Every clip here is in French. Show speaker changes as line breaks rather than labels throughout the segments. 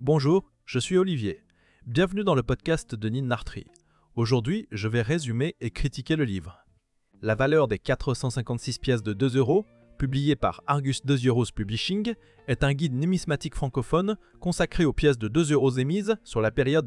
Bonjour, je suis Olivier. Bienvenue dans le podcast de Nin Nartri. Aujourd'hui, je vais résumer et critiquer le livre. La valeur des 456 pièces de 2 euros, publié par Argus 2 Euros Publishing, est un guide numismatique francophone consacré aux pièces de 2 euros émises sur la période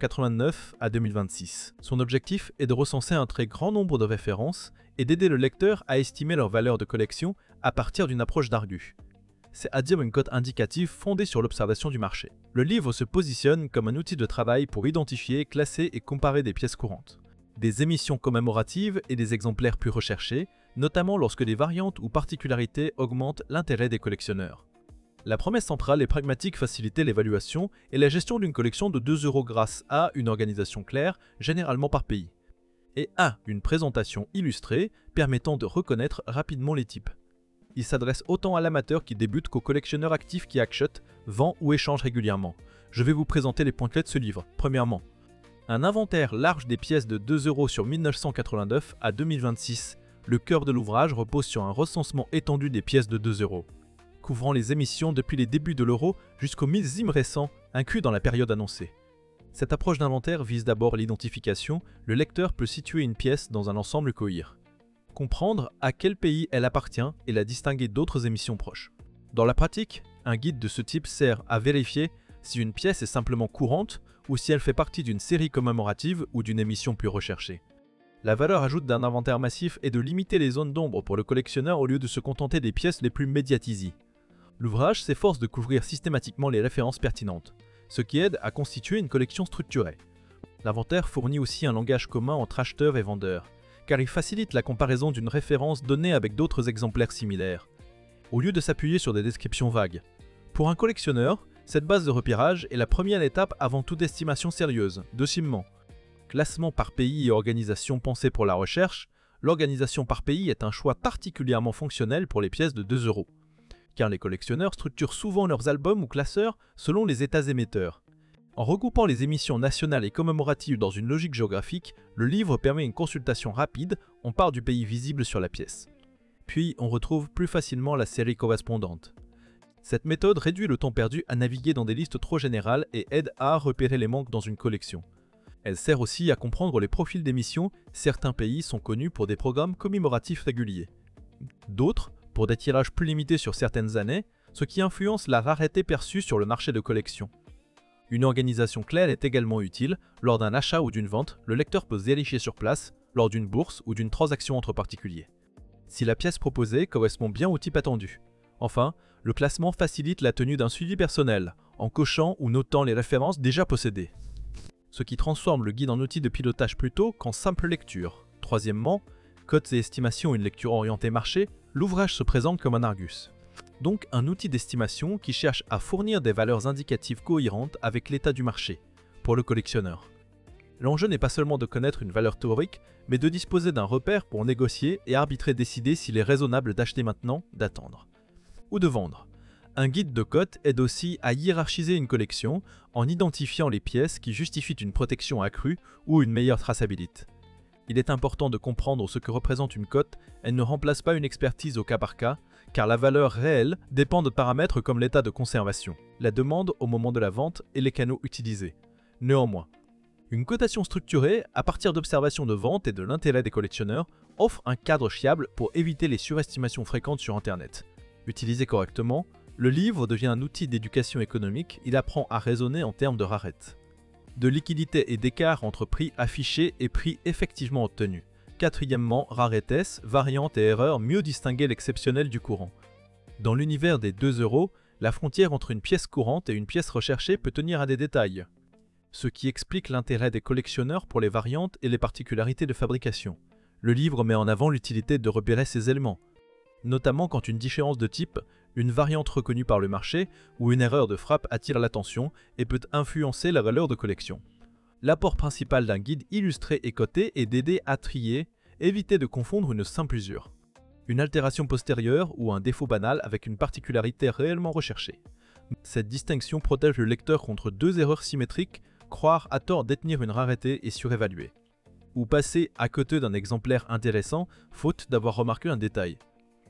1989 à 2026. Son objectif est de recenser un très grand nombre de références et d'aider le lecteur à estimer leur valeur de collection à partir d'une approche d'Argus, c'est-à-dire une cote indicative fondée sur l'observation du marché. Le livre se positionne comme un outil de travail pour identifier, classer et comparer des pièces courantes, des émissions commémoratives et des exemplaires plus recherchés, notamment lorsque des variantes ou particularités augmentent l'intérêt des collectionneurs. La promesse centrale est pragmatique, faciliter l'évaluation et la gestion d'une collection de 2 euros grâce à une organisation claire, généralement par pays, et à une présentation illustrée permettant de reconnaître rapidement les types. Il s'adresse autant à l'amateur qui débute qu'au collectionneur actif qui achète, vend ou échange régulièrement. Je vais vous présenter les points clés de ce livre. Premièrement, un inventaire large des pièces de 2 euros sur 1989 à 2026. Le cœur de l'ouvrage repose sur un recensement étendu des pièces de 2 euros, couvrant les émissions depuis les débuts de l'euro jusqu'au millésime récent, inclus dans la période annoncée. Cette approche d'inventaire vise d'abord l'identification. Le lecteur peut situer une pièce dans un ensemble cohérent, comprendre à quel pays elle appartient et la distinguer d'autres émissions proches. Dans la pratique, un guide de ce type sert à vérifier si une pièce est simplement courante ou si elle fait partie d'une série commémorative ou d'une émission plus recherchée. La valeur ajoute d'un inventaire massif est de limiter les zones d'ombre pour le collectionneur au lieu de se contenter des pièces les plus médiatisées. L'ouvrage s'efforce de couvrir systématiquement les références pertinentes, ce qui aide à constituer une collection structurée. L'inventaire fournit aussi un langage commun entre acheteurs et vendeurs, car il facilite la comparaison d'une référence donnée avec d'autres exemplaires similaires, au lieu de s'appuyer sur des descriptions vagues. Pour un collectionneur, cette base de repérage est la première étape avant toute estimation sérieuse. Deuxièmement, classement par pays et organisation pensée pour la recherche. L'organisation par pays est un choix particulièrement fonctionnel pour les pièces de 2 euros, car les collectionneurs structurent souvent leurs albums ou classeurs selon les états émetteurs. En regroupant les émissions nationales et commémoratives dans une logique géographique, le livre permet une consultation rapide. On part du pays visible sur la pièce. Puis on retrouve plus facilement la série correspondante. Cette méthode réduit le temps perdu à naviguer dans des listes trop générales et aide à repérer les manques dans une collection. Elle sert aussi à comprendre les profils d'émissions. Certains pays sont connus pour des programmes commémoratifs réguliers, d'autres pour des tirages plus limités sur certaines années, ce qui influence la rareté perçue sur le marché de collection. Une organisation claire est également utile. Lors d'un achat ou d'une vente, le lecteur peut vérifier sur place, lors d'une bourse ou d'une transaction entre particuliers, si la pièce proposée correspond bien au type attendu. Enfin, le classement facilite la tenue d'un suivi personnel, en cochant ou notant les références déjà possédées, ce qui transforme le guide en outil de pilotage plutôt qu'en simple lecture. Troisièmement, cotes et estimations, une lecture orientée marché, l'ouvrage se présente comme un Argus, donc un outil d'estimation qui cherche à fournir des valeurs indicatives cohérentes avec l'état du marché pour le collectionneur. L'enjeu n'est pas seulement de connaître une valeur théorique, mais de disposer d'un repère pour négocier et arbitrer, décider s'il est raisonnable d'acheter maintenant, d'attendre ou de vendre. Un guide de cotes aide aussi à hiérarchiser une collection en identifiant les pièces qui justifient une protection accrue ou une meilleure traçabilité. Il est important de comprendre ce que représente une cote. Elle ne remplace pas une expertise au cas par cas, car la valeur réelle dépend de paramètres comme l'état de conservation, la demande au moment de la vente et les canaux utilisés. Néanmoins, une cotation structurée, à partir d'observations de vente et de l'intérêt des collectionneurs, offre un cadre fiable pour éviter les surestimations fréquentes sur Internet. Utilisé correctement, le livre devient un outil d'éducation économique. Il apprend à raisonner en termes de rareté, de liquidité et d'écart entre prix affichés et prix effectivement obtenus. Quatrièmement, raretés, variantes et erreurs, mieux distinguer l'exceptionnel du courant. Dans l'univers des 2 euros, la frontière entre une pièce courante et une pièce recherchée peut tenir à des détails, ce qui explique l'intérêt des collectionneurs pour les variantes et les particularités de fabrication. Le livre met en avant l'utilité de repérer ces éléments, notamment quand une différence de type, une variante reconnue par le marché ou une erreur de frappe attire l'attention et peut influencer la valeur de collection. L'apport principal d'un guide illustré et coté est d'aider à trier, éviter de confondre une simple usure, une altération postérieure ou un défaut banal avec une particularité réellement recherchée. Cette distinction protège le lecteur contre 2 erreurs symétriques, croire à tort détenir une rareté et surévaluer, ou passer à côté d'un exemplaire intéressant faute d'avoir remarqué un détail.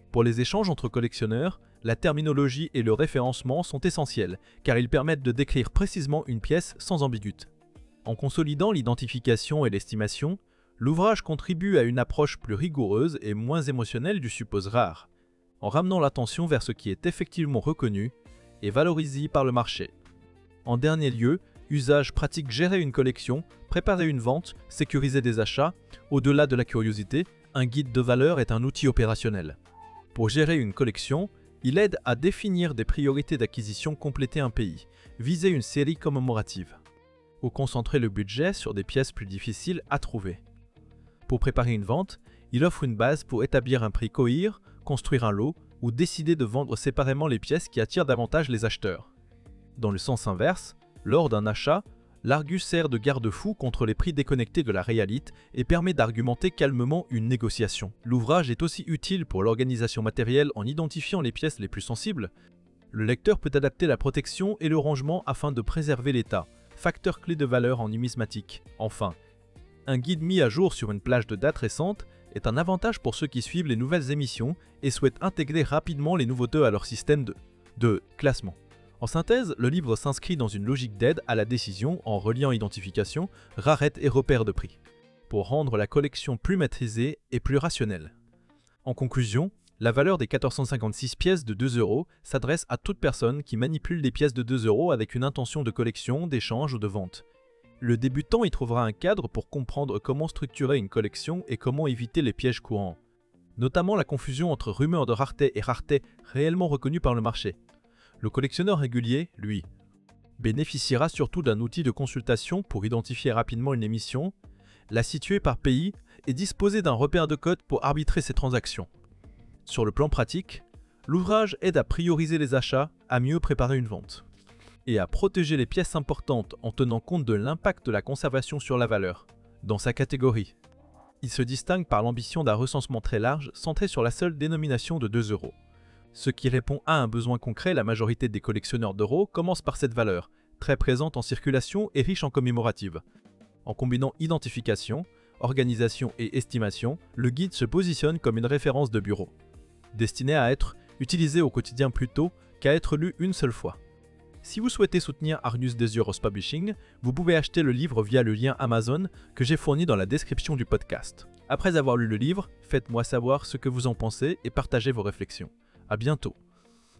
Pour les échanges entre collectionneurs, la terminologie et le référencement sont essentiels, car ils permettent de décrire précisément une pièce sans ambiguïté. En consolidant l'identification et l'estimation, l'ouvrage contribue à une approche plus rigoureuse et moins émotionnelle du suppose rare, en ramenant l'attention vers ce qui est effectivement reconnu et valorisé par le marché. En dernier lieu, usage pratique gérer une collection, préparer une vente, sécuriser des achats, au-delà de la curiosité, un guide de valeur est un outil opérationnel. Pour gérer une collection, il aide à définir des priorités d'acquisition, compléter un pays, viser une série commémorative, ou concentrer le budget sur des pièces plus difficiles à trouver. Pour préparer une vente, il offre une base pour établir un prix cohérent, construire un lot ou décider de vendre séparément les pièces qui attirent davantage les acheteurs. Dans le sens inverse, lors d'un achat, l'Argus sert de garde-fou contre les prix déconnectés de la réalité et permet d'argumenter calmement une négociation. L'ouvrage est aussi utile pour l'organisation matérielle en identifiant les pièces les plus sensibles. Le lecteur peut adapter la protection et le rangement afin de préserver l'état, facteur clé de valeur en numismatique. Enfin, un guide mis à jour sur une plage de date récente est un avantage pour ceux qui suivent les nouvelles émissions et souhaitent intégrer rapidement les nouveautés à leur système de classement. En synthèse, le livre s'inscrit dans une logique d'aide à la décision en reliant identification, rareté et repères de prix, pour rendre la collection plus maîtrisée et plus rationnelle. En conclusion, la valeur des 1456 pièces de 2 € s'adresse à toute personne qui manipule des pièces de 2 € avec une intention de collection, d'échange ou de vente. Le débutant y trouvera un cadre pour comprendre comment structurer une collection et comment éviter les pièges courants, notamment la confusion entre rumeurs de rareté et rareté réellement reconnues par le marché. Le collectionneur régulier, lui, bénéficiera surtout d'un outil de consultation pour identifier rapidement une émission, la situer par pays et disposer d'un repère de code pour arbitrer ses transactions. Sur le plan pratique, l'ouvrage aide à prioriser les achats, à mieux préparer une vente et à protéger les pièces importantes en tenant compte de l'impact de la conservation sur la valeur. Dans sa catégorie, il se distingue par l'ambition d'un recensement très large centré sur la seule dénomination de 2 €. Ce qui répond à un besoin concret, la majorité des collectionneurs d'euros commencent par cette valeur, très présente en circulation et riche en commémoratives. En combinant identification, organisation et estimation, le guide se positionne comme une référence de bureau, destiné à être utilisé au quotidien plutôt qu'à être lu une seule fois. Si vous souhaitez soutenir Argus Desiuros Publishing, vous pouvez acheter le livre via le lien Amazon que j'ai fourni dans la description du podcast. Après avoir lu le livre, faites-moi savoir ce que vous en pensez et partagez vos réflexions. À bientôt.